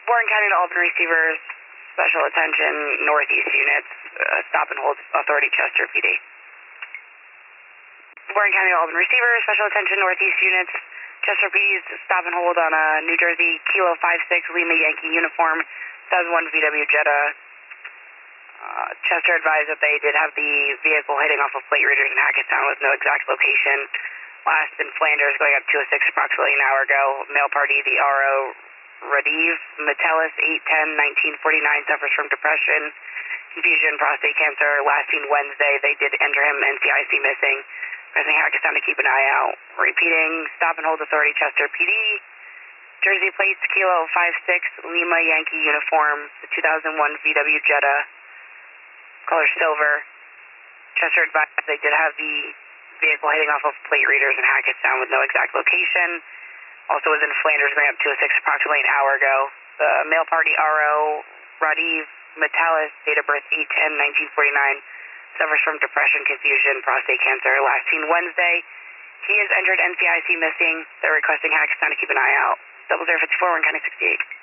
Warren County to Albany receivers, special attention, northeast units, stop and hold authority Chester PD. Warren County to Albany receivers, special attention, northeast units, Chester PD's stop and hold on a New Jersey Kilo 56 Lima Yankee uniform, 2001 VW Jetta. Chester advised that they did have the vehicle hitting off of plate readers in Hackettstown with no exact location. Last in Flanders, going up 206 approximately an hour ago. Male party, the RO Radiv Metellus, 8/10/1949, suffers from depression, confusion, prostate cancer. Last seen Wednesday. They did enter him NCIC missing. Pressing Hackettstown to keep an eye out. Repeating, stop and hold authority Chester PD. Jersey plates, Kilo 56 Lima Yankee uniform, the 2001 VW Jetta. Color silver. Chester advised they did have the vehicle hitting off of plate readers in Hackettstown with no exact location. Also was in Flanders, going up 206 approximately an hour ago. The male party RO Radiv Metellus, date of birth 8/10/1949, suffers from depression, confusion, prostate cancer. Last seen Wednesday. He is entered NCIC missing. They're requesting Hackettstown to keep an eye out. 0054, Warren County 68.